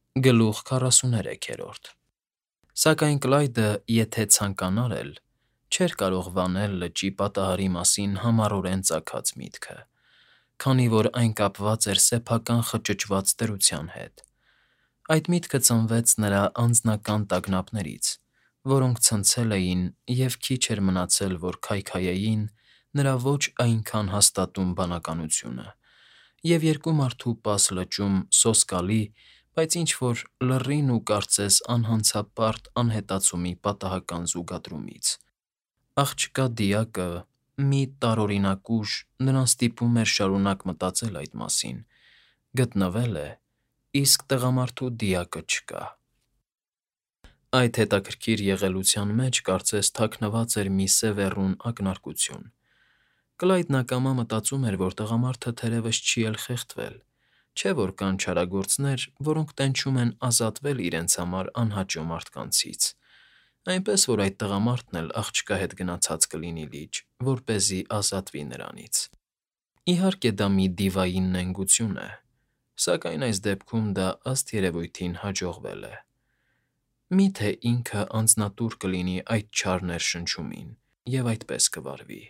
Գլուխ 43-րդ Սակայն Կլայդը, եթե ցանկանար էլ, չէր կարող վանել լճի պատահարի մասին համառորեն ծագած միտքը, քանի որ այն կապված էր սեփական խճճված դրության հետ։ Այդ միտքը ծնվեց նրա անձնական տագնապներից, որոնք ցնցել էին և քիչ էր մնացել, որ քայքայեին նրա ոչ այնքան հաստատուն բանականությունը, և երկու մարդու պաս լճում սոսկալի, բայց ինչ֊որ լռին ու կարծես անհանցապարտ անհետացումի պատահական զուգադրումից։ Աղջկա դիակը, մի տարօրինակ ուժ նրան ստիպում էր շարունակ մտածել այդ մասին, գտնվել է, իսկ տղամարդու դիակը չկա։ Այդ հետաքրքիր եղելության մեջ կարծես թաքնված էր մի սևեռուն ակնարկություն։ Կլայդն ակամա մտածում էր, որ տղամարդը թերևս չի էլ խեղդվել, չէ՞ որ կան չարագործներ, որոնք տենչում են ազատվել իրենց համար անհաճո մարդկանցից, այնպես որ այդ տղամարդն էլ աղջկա հետ գնացած կլինի լիճ, որպեսզի ազատվի նրանից։ Իհարկե դա մի դիվային նենգություն է, սակայն այս դեպքում դա ըստ երևույթին հաջողվել է։ Մի՞թե ինքը անձնատուր կլինի այդ չար ներշնչումին և այդպես կվարվի։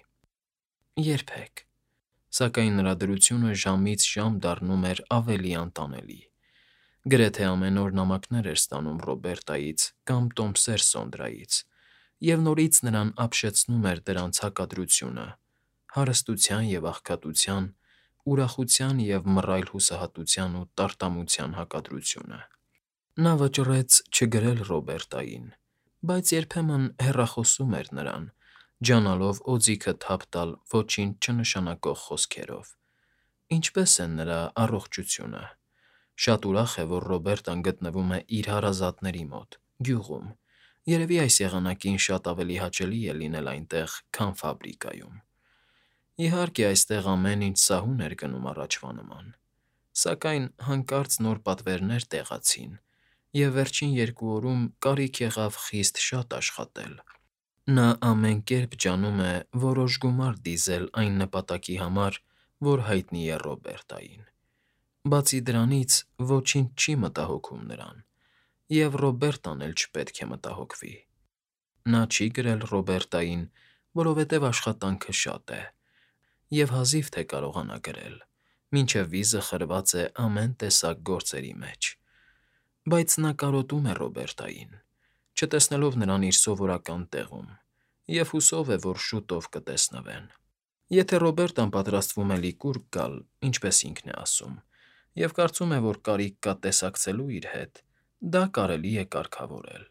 Երբեք։ Սակայն նրա դրությունը ժամից ժամ դառնում էր ավելի անտանելի։ Գրեթե ամեն օր նամակներ էր ստանում Ռոբերտայից կամ տոմսեր Սոնդրայից, և նորից նրան ապշեցնում էր դրանց հակադրությունը՝ հարստության և աղքատության, ուրախության և մռայլ հուսահատության ու տարտամության հակադրությունը։ Նա վճռեց չգրել Ռոբերտային, բայց երբեմն հեռախոսում էր նրան, ջանալով օձիքը թափ տալ ոչինչ չնշանակող խոսքերով. ինչպե՞ս է նրա առողջությունը, շատ ուրախ է, որ Ռոբերտան գտնվում է իր հարազատների մոտ, գյուղում, երևի այս եղանակին շատ ավելի հաճելի է լինել այնտեղ, քան ֆաբրիկայում։ Իհարկե, այստեղ ամեն ինչ սահուն էր գնում առաջվա նման, սակայն հանկարծ նոր պատվերներ տեղացին, և վերջին 2 օրում կարիք եղավ խիստ շատ աշխատել։ Նա ամեն կերպ ջանում է որոշ գումար դիզել այն նպատակի համար, որ հայտնի է Ռոբերտային։ Բացի դրանից, ոչինչ չի մտահոգում նրան, և Ռոբերտան էլ չպետք է մտահոգվի։ Նա չի գրել Ռոբերտային, որովհետև աշխատանքը շատ է, և հազիվ թե կարողանա գրել, մինչև վիզը խրված է ամեն տեսակ գործերի մեջ։ Բայց նա կարոտում է Ռոբերտային, չտեսնելով նրան իր սովորական տեղում, և հուսով է, որ շուտով կտեսնվեն։ Եթե Ռոբերտան պատրաստվում է լիկուր գալ, ինչպես ինքն է ասում, և կարծում է, որ կարիք կա տեսակցելու իր հետ, դա կարելի է կարգավորել։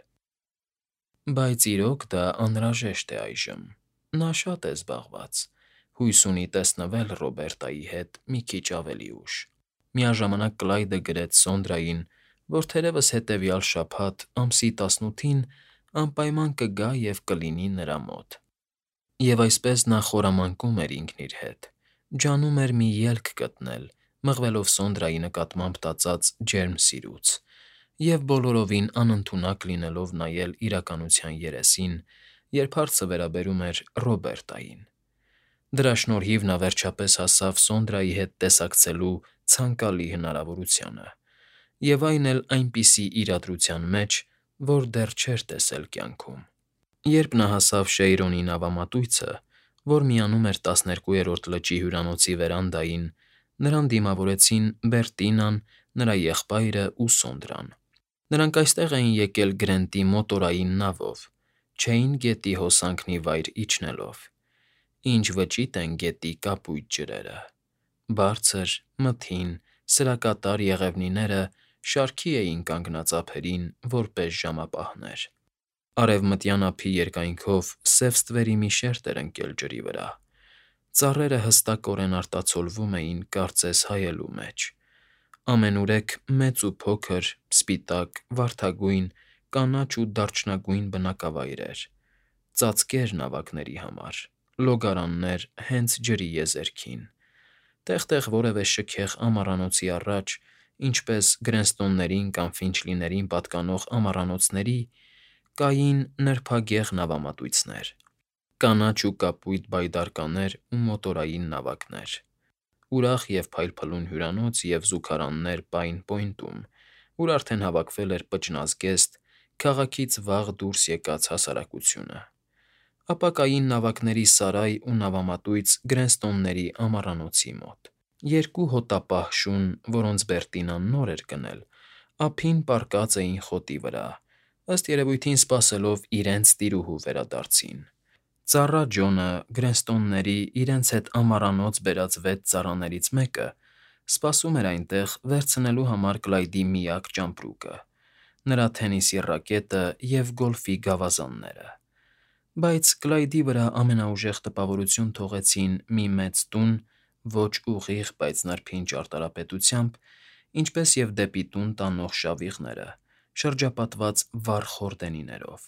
Բայց իրոք դա անհրաժեշտ է այժմ։ Նա շատ է զբաղված, հույս ունի տեսնվել Ռոբերտայի հետ մի քիչ ավելի ուշ։ Միաժամանակ Կլայդը գրեց Սոնդրային, որ թերևս հետևյալ շաբաթ, ամսի 18-ին անպայման կգա և կլինի նրա մոտ։ Եվ այսպես նա խորամանկում էր ինքն իր հետ, ջանում էր մի ելք գտնել, մղվելով Սոնդրայի նկատմամբ տածած ջերմ սիրուց, և բոլորովին անընդունակ լինելով նայել իրականության երեսին, երբ հարցը վերաբերում էր Ռոբերտային։ Դրա շնորհիվ նա վերջապես հասավ Սոնդրայի հետ տեսակցելու ցանկալի հնարավորությանը, և այն էլ այնպիսի իրադրության մեջ, որ դեռ չէր տեսել կյանքում։ Երբ նա հասավ Շեյրոնի նավամատույցը, որ միանում էր 12-րդ լճի հյուրանոցի վերանդային, նրան դիմավորեցին Բերտինան, նրա եղբայրն ու Սոնդրան։ Նրանք այստեղ էին եկել Գրենտի մոտորային նավով, Չէին գետի հոսանքն ի վայր իջնելով։ Ինչ վճիտ են գետի կապույտ ջրերը։ Բարձր, մթին, սրակատար եղևնիները շարքի էին կանգնած ափերին, որպես ժամապահներ։ Արևմտյան ափի երկայնքով սև ստվերի մի շերտ էր ընկել ջրի վրա։ Ծառերը հստակորեն արտացոլվում էին կարծես հայելու մեջ։ Ամենուրեք մեծ ու փոքր, սպիտակ, վարդագույն, կանաչ ու դարչնագույն բնակավայրեր, ծածկեր նավակների համար, լոգարաններ հենց ջրի եզերքին, տեղ֊տեղ որևէ շքեղ ամառանոցի առաջ, ինչպես Գրենստոններին կամ Ֆինչլիներին պատկանող ամառանոցների, կային նրբագեղ նավամատույցներ, կանաչ ու կապույտ բայդարկաներ ու մոտորային նավակներ, ուրախ և փայլփլուն հյուրանոց և զուգարաններ Պայն Պոինտում, ուր արդեն հավաքվել էր պճնազգեստ, քաղաքից վաղ դուրս եկած հասարակությունը, ապակային նավակների սարայ ու նավամատույց Գրենստոնների ամառանոցի մոտ։ Երկու հոտապահ շուն, որոնց Բերտինան նոր էր գնել, ափին պառկած էին խոտի վրա, ըստ երևույթին սպասելով իրենց տիրուհու վերադարձին։ Ծառա Ջոնը Գրենստոնների իրենց հետ ամառանոց բերած 6 ծառաներից մեկը սպասում էր այնտեղ վերցնելու համար Կլայդի միակ ճամպրուկը՝ նրա թենիսի ռակետը և գոլֆի գավազանները։ Բայց Կլայդի վրա ամենաուժեղ տպավորություն թողեցին մի մեծ տուն, ոչ ուղիղ, բայց նրբին ճարտարապետությամբ, ինչպես և դեպի տուն տանող շավիղները, շրջապատված վառ խորդենիներով։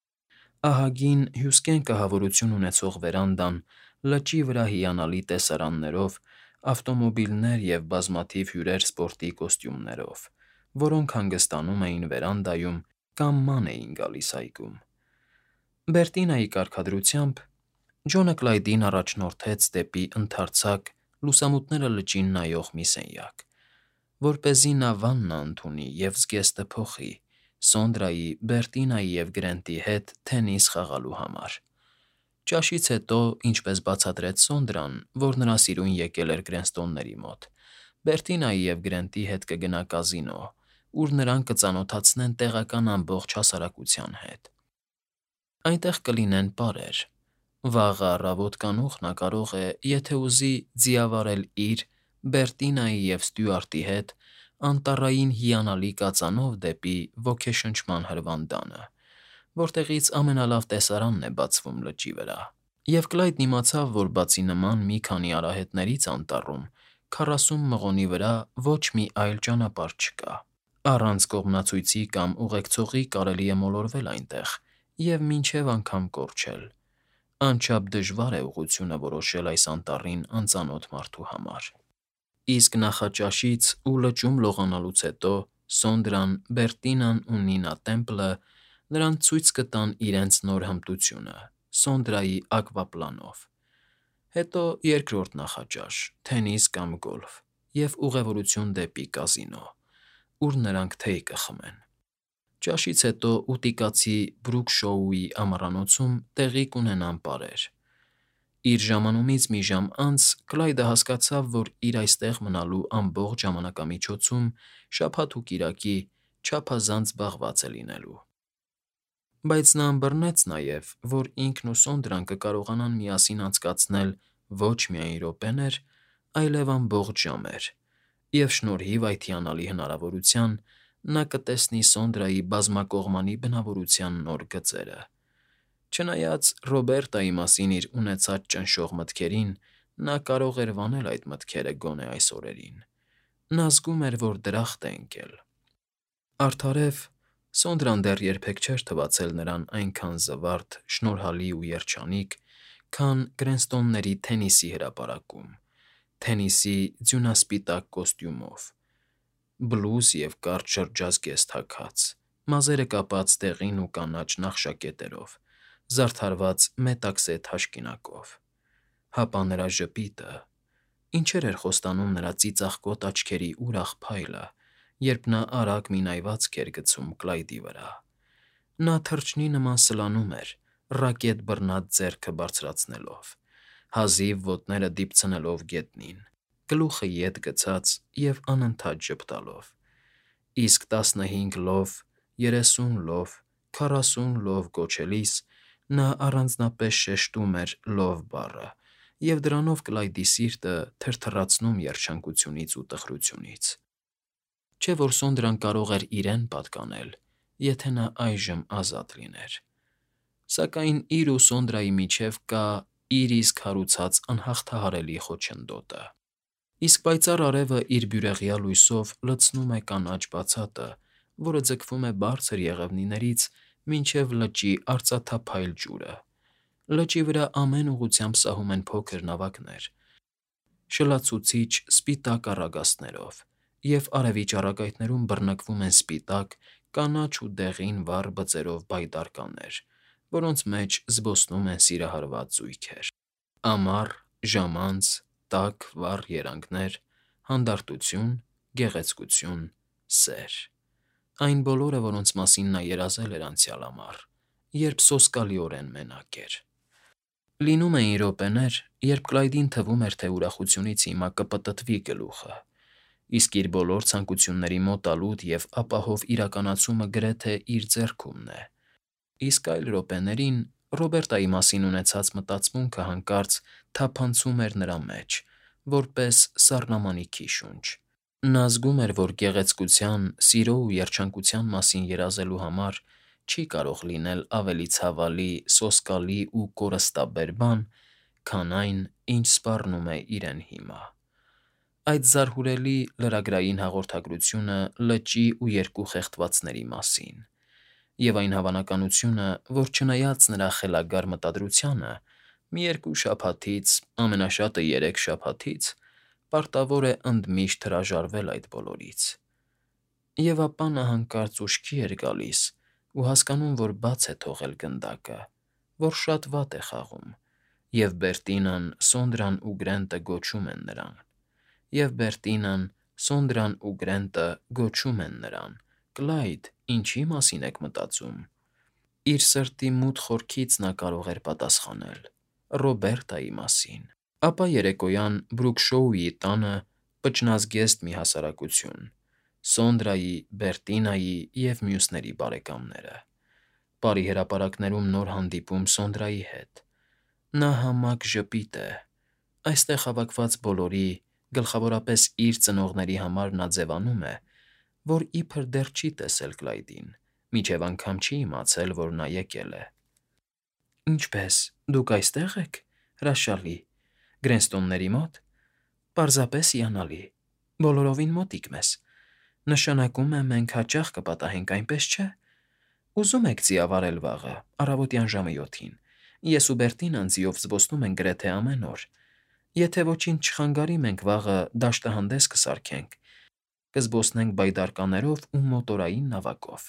Ահագին հյուսկեն կահավորություն ունեցող վերանդան լճի վրա հիանալի տեսարաններով, ավտոմոբիլներ և բազմաթիվ հյուրեր սպորտի կոստյումներով, որոնք հանգստանում էին վերանդայում կամ ման էին գալիս այգում։ Բերտինայի կարգադրությամբ Ջոնը Կլայդին առաջնորդեց դեպի ընդարձակ, լուսամուտները լճին նայող մի սենյակ, որպեսզի նա վաննա ընդունի և զգեստը փոխի Սոնդրայի, Բերտինայի և Գրենտի հետ թենիս խաղալու համար։ Ճաշից հետո, ինչպես բացատրեց Սոնդրան, որ նրա սիրուն եկել էր Գրենստոնների մոտ, Բերտինայի և Գրենտի հետ կգնա կազինո, ուր նրան կծանոթացնեն տեղական ամբողջ հասարակության հետ։ Այնտեղ կլինեն պարեր։ Վաղը առավոտ կանուխ նա կարող է, եթե ուզի, ձիավարել իր, Բերտինայի և Ստյուարտի հետ անտառային հիանալի կածանով դեպի ոգեշնչման հրվանդանը, որտեղից ամենալավ տեսարանն է բացվում լճի վրա։ Եվ Կլայդն իմացավ, որ բացի նման մի քանի արահետներից անտառում, 40 մղոնի վրա ոչ մի այլ ճանապարհ չկա։ Առանց կողմնացույցի կամ ուղեկցողի կարելի է մոլորվել այնտեղ և մինչև անգամ կորչել։ Անչափ դժվար է ուղղությունը որոշել այս անտառին անծանոթ մարդու համար։ Իսկ նախաճաշից ու լճում լողանալուց հետո Սոնդրան, Բերտինան ու Նինա Տեմպլը նրան ցույց կտան իրենց նոր հմտությունը՝ Սոնդրայի ակվապլանով։ Հետո երկրորդ նախաճաշ՝ թենիս կամ գոլֆ, և ուղևորություն դեպի կազինո, ուր նրանք թեյ կխմեն։ Ճաշից հետո ուտիկացի Բրուք֊Շոուի ամառանոցում տեղի կունենան պարեր։ Իր ժամանումից մի ժամ անց Կլայդը հասկացավ, որ իր այստեղ մնալու ամբողջ ժամանակամիջոցում շաբաթ ու կիրակի չափազանց զբաղված է լինելու։ Բայց նա ըմբռնեց նաև, որ ինքն ու Սոնդրան կկարողանան միասին անցկացնել ոչ միայն րոպեներ, այլև ամբողջ ժամեր, և շնորհիվ այդ հիանալի հնարավորության նա կտեսնի Սոնդրայի բազմակողմանի բնավորության նոր գծերը։ Չնայած Ռոբերտայի մասին իր ունեցած ճնշող մտքերին, նա կարող էր վանել այդ մտքերը գոնե այս օրերին։ Նա զգում էր, որ դրախտ է ընկել։ Արդարև, Սոնդրան դեռ երբեք չէր թվացել նրան այնքան զվարթ, շնորհալի ու երջանիկ, քան Գրենստոնների թենիսի հրապարակում, թենիսի ձյունասպիտակ կոստյումով, բլուզ և կարճ շրջազգեստ հագած, մազերը կապած դեղին ու կանաչ նախշակետերով, զարդարված մետաքսե թաշկինակով։ Հապա նրա ժպիտը… Ինչեր էր խոստանում նրա ծիծաղկոտ աչքերի ուրախ փայլը, երբ նա արագ մի նայվածք էր գցում Կլայդի վրա։ Նա թռչնի նման սլանում էր, ռակետ բռնած ձեռքը բարձրացնելով, հազիվ ոտները դիպցնելով գետնին, գլուխը ետ գցած և անընդհատ ժպտալով։ Իսկ 15 լով, 30 լով, 40 լով գոչելիս նա առանձնապես շեշտում էր «լով» բառը, և դրանով Կլայդի սիրտը թրթռացնում երջանկությունից ու տխրությունից։ Չէ՞ որ Սոնդրան կարող էր իրեն պատկանել, եթե նա այժմ ազատ լիներ։ Սակայն իր ու Սոնդրայի միջև կա իր իսկ հարուցած անհաղթահարելի խոչընդոտը։ Իսկ պայծառ արևը իր բյուրեղյա լույսով լցնում է կանաչ բացատը, որը ձգվում է բարձր եղևնիներից մինչև լճի արծաթափայլ ջուրը։ Լճի վրա ամեն ուղղությամբ սահում են փոքր նավակներ, շլացուցիչ սպիտակ առագաստներով, և արևի ճառագայթներում բռնկվում են սպիտակ, կանաչ ու դեղին վառ բծերով բայդարկաներ, որոնց մեջ զբոսնում են սիրահարված զույգեր։ Ամառ, ժամանց, տաք, վառ երանգներ, հանդարտություն, գեղեցկություն, սեր։ Այն բոլորը, որոնց մասին նա երազել էր անցյալ ամառ, երբ սոսկալիորեն մենակ էր։ Լինում էին րոպեներ, երբ Կլայդին թվում էր, թե ուրախությունից հիմա կպտտվի գլուխը, իսկ իր բոլոր ցանկությունների մոտալուտ և ապահով իրականացումը գրեթե իր ձեռքումն է, իսկ այլ րոպեներին Ռոբերտայի մասին ունեցած մտածմունքը հանկարծ թափանցում էր նրա մեջ, որպես սառնամանիքի շունչ։ Նա զգում էր, որ գեղեցկության, սիրո ու երջանկության մասին երազելու համար չի կարող լինել ավելի ցավալի, սոսկալի ու կորստաբեր բան, քան այն, ինչ սպառնում է իրեն հիմա։ Այդ զարհուրելի լրագրային հաղորդագրությունը լճի ու երկու խեղդվածների մասին, և այն հավանականությունը, որ չնայած նրա խելագար մտադրությանը, մի երկու շաբաթից, ամենաշատը 3 շաբաթից, պարտավոր է ընդմիշտ հրաժարվել այդ բոլորից։ Եվ ապա նա հանկարծ ուշքի էր գալիս ու հասկանում, որ բաց է թողել գնդակը, որ շատ վատ է խաղում, և Բերտինն, Սոնդրան ու Գրենտը գոչում են նրան, և Բերտինն, Սոնդրան ու Գրենտը գոչում են նրան. «Կլայդ, ինչի՞ մասին եք մտածում»։ Իր սրտի մութ խորքից նա կարող էր պատասխանել. «Ռոբերտայի մասին»։ Ապա երեկոյան Բրուքշոուի տանը պճնազգեստ մի հասարակություն. Սոնդրայի, Բերտինայի և մյուսների բարեկամները։ Պարի հրապարակներում նոր հանդիպում Սոնդրայի հետ։ Նա համակ ժպիտ է։ Այստեղ հավաքված բոլորի, գլխավորապես իր ծնողների համար նա ձևանում է, որ իբր դեռ չի տեսել Կլայդին, մինչև անգամ չի իմացել, որ նա եկել է։ «Ինչպե՞ս, դուք այստեղ եք, հրաշալի, Գրենստոնների մոտ, պարզապես հիանալի, բոլորովին մոտիկ մեզ, նշանակում է մենք հաճախ կպատահենք, այնպես չէ՞։ Ուզում եք ձիավարել վաղը, առավոտյան ժամը 7-ին, ես ու Բերտինն ձիով զբոսնում ենք գրեթե ամեն օր, եթե ոչինչ չխանգարի, մենք վաղը դաշտահանդես կսարքենք, կզբոսնենք բայդարկաներով ու մոտորային նավակով։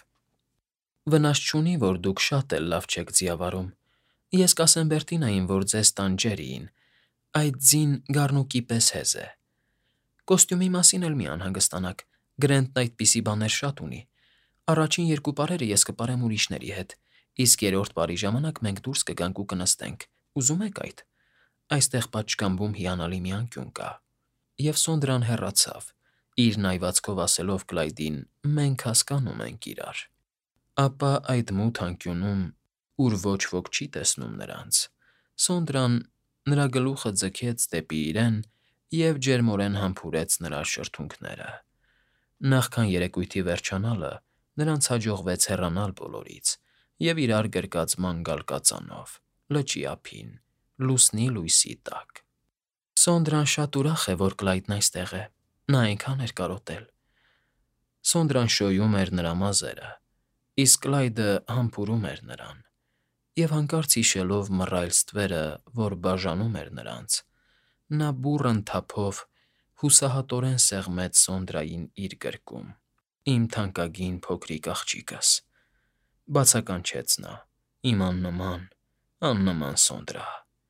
Վնաս չունի, որ դուք շատ էլ լավ չեք ձիավարում, ես կասեմ Բերտինային, որ ձեզ տան Ջերիին, այդ ձին գառնուկի պես հեզ է։ Կոստյումի մասին էլ մի անհանգստանաք, Գրենտն այդպիսի բաներ շատ ունի։ Առաջին 2 պարերը ես կպարեմ ուրիշների հետ, իսկ 3-րդ պարի ժամանակ մենք դուրս կգանք ու կնստենք։ Ուզում եք այդ։ Այստեղ պատշգամբում հիանալի մի անկյուն կա։ Եվ Սոնդրան հեռացավ, իր նայվածքով ասելով Կլայդին. «Մենք հասկանում ենք իրար»։ Ապա այդ մութ անկյունում, ուր ոչ ոք չի տեսնում նրանց, Սոնդրան նրա գլուխը ձգեց դեպի իրեն և ջերմորեն համբուրեց նրա շրթունքները։ Նախքան երեկույթի վերջանալը նրանց հաջողվեց հեռանալ բոլորից և իրար գրկած ման գալ կածանով, լճի ափին, լուսնի լույսի տակ։ Սոնդրան շատ ուրախ է, որ Կլայդն այստեղ է, նա այնքան էր կարոտել։ Սոնդրան շոյում էր նրա մազերը, իսկ Կլայդը համբուրում էր նրան, և հանկարծ հիշելով մռայլ ստվերը, որ բաժանում էր նրանց, նա բուռն թափով հուսահատորեն սեղմեց Սոնդրային իր գրկում։ «Իմ թանկագին փոքրիկ աղջիկս», բացականչեց նա, «իմ աննման, աննման Սոնդրա…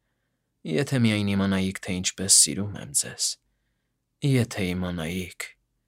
Եթե միայն իմանայիք, թե ինչպես սիրում եմ ձեզ, եթե իմանայիք…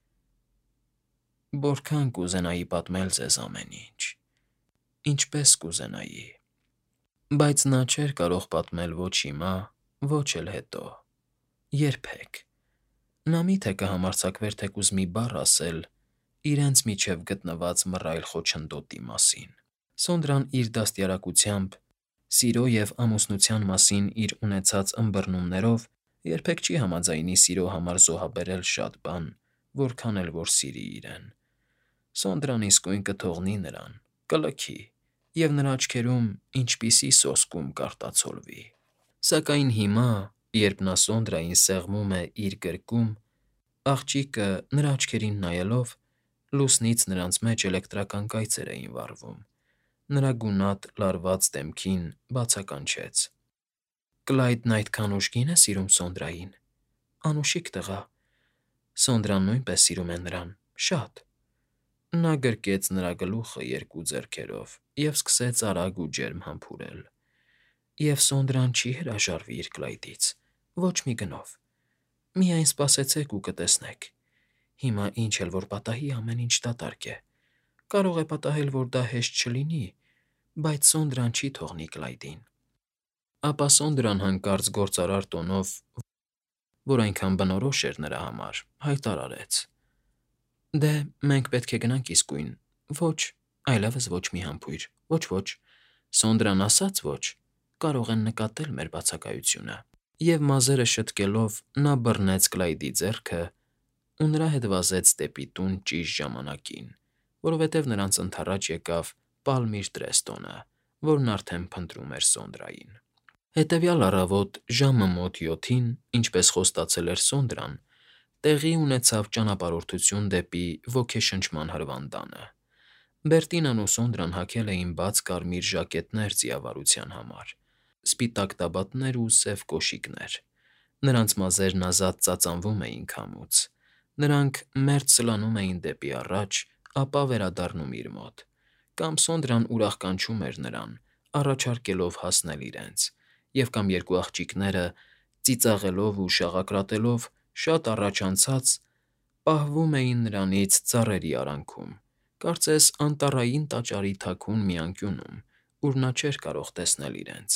Որքան կուզենայի պատմել ձեզ ամեն ինչ, ինչպես կուզենայի…» Բայց նա չէր կարող պատմել ոչ հիմա, ոչ էլ հետո, երբեք։ Նա մի՞թե կհամարձակվեր թեկուզ մի բառ ասել իրենց միջև գտնված մռայլ խոչընդոտի մասին։ Սոնդրան իր դաստիարակությամբ, սիրո և ամուսնության մասին իր ունեցած ըմբռնումներով երբեք չի համաձայնի սիրո համար զոհաբերել շատ բան, որքան էլ որ սիրի իրեն։ Սոնդրան իսկույն կթողնի նրան, կլքի, և նրա աչքերում ինչպիսի սոսկում կարտացոլվի։ Սակայն հիմա, երբ նա Սոնդրային սեղմում է իր գրկում, աղջիկը, նրա աչքերին նայելով, լուսնից նրանց մեջ էլեկտրական կայծեր էին վառվում, նրա գունատ, լարված դեմքին բացականչեց. «Կլայդն այդքան ուժգի՞ն է սիրում Սոնդրային։ Անուշիկ տղա… Սոնդրան նույնպես սիրում է նրան, շատ»։ Նա գրկեց նրա գլուխը 2 ձեռքերով և սկսեց արագ ու ջերմ համբուրել։ «Եվ Սոնդրան չի հրաժարվի իր Կլայդից, ոչ մի գնով։ Միայն սպասեցեք ու կտեսնեք։ Հիմա ինչ էլ որ պատահի, ամեն ինչ դատարկ է։ Կարող է պատահել, որ դա հեշտ չլինի, բայց Սոնդրան չի թողնի Կլայդին»։ Ապա Սոնդրան հանկարծ գործարար տոնով, որ այնքան բնորոշ էր նրա համար, հայտարարեց. «Դե, մենք պետք է գնանք իսկույն, ոչ, այլևս ոչ մի համբույր, ոչ, Սոնդրան ասաց ոչ, կարող են նկատել մեր բացակայությունը»։ Եվ մազերը շտկելով նա բռնեց Կլայդի ձեռքը ու նրա հետ վազեց դեպի տուն ճիշտ ժամանակին, որովհետև նրանց ընդառաջ եկավ Պալմիր Տրեստոնը, որն արդեն փնտրում էր Սոնդրային։ Հետևյալ առավոտ ժամը մոտ 7-ին, ինչպես խոստացել էր Սոնդրան, տեղի ունեցավ ճանապարհորդություն դեպի ոգեշնչման հրվանդանը։ Բերտինան ու Սոնդրան հագել էին բաց կարմիր ժակետներ ձիավարության համար, սպիտակ տաբատներ ու սև կոշիկներ։ Նրանց մազերն ազատ ծածանվում էին քամուց։ Նրանք մերթ սլանում էին դեպի առաջ, ապա վերադառնում իր մոտ, կամ Սոնդրան ուրախ կանչում էր նրան, առաջարկելով հասնել իրենց, և կամ երկու աղջիկները, ծիծաղելով ու շաղակրատելով, շատ առաջ անցած, պահվում էին նրանից ծառերի արանքում, կարծես անտառային տաճարի թաքուն մի անկյունում, ուր նա չէր կարող տեսնել իրենց։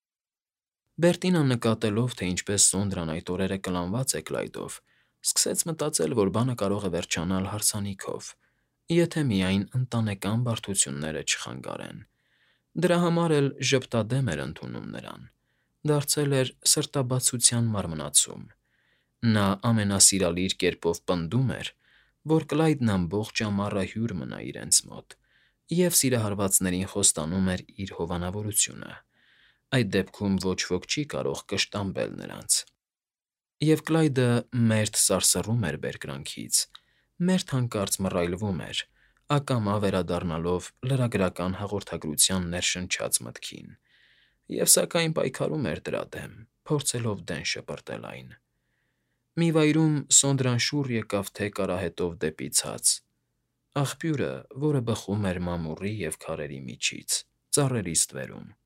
Բերտինան նկատելով, թե ինչպես Սոնդրան այդ օրերը կլանված է Կլայդով, սկսեց մտածել, որ բանը կարող է վերջանալ հարսանիքով, եթե միայն ընտանեկան բարդությունները չխանգարեն։ Դրա համար էլ ժպտադեմ էր ընդունում նրան, դարձել էր սրտաբացության մարմնացում։ Նա ամենասիրալիր կերպով պնդում էր, որ Կլայդն ամբողջ ամառը հյուր մնա իրենց մոտ, և սիրահարվածներին խոստանում էր իր հովանավորությունը։ Այդ դեպքում ոչ ոք չի կարող կշտամբել նրանց։ Եվ Կլայդը մերթ սարսռում էր բերկրանքից, մերթ հանկարծ մռայլվում էր, ակամա վերադառնալով լրագրական հաղորդագրության ներշնչած մտքին, և սակայն պայքարում էր դրա դեմ, փորձելով դեն շպրտել այն։ Մի վայրում Սոնդրան շուռ եկավ թեք արահետով դեպի ցած, աղբյուրը, որը բխում էր մամուռի և քարերի միջից, ծառերի ստվերում։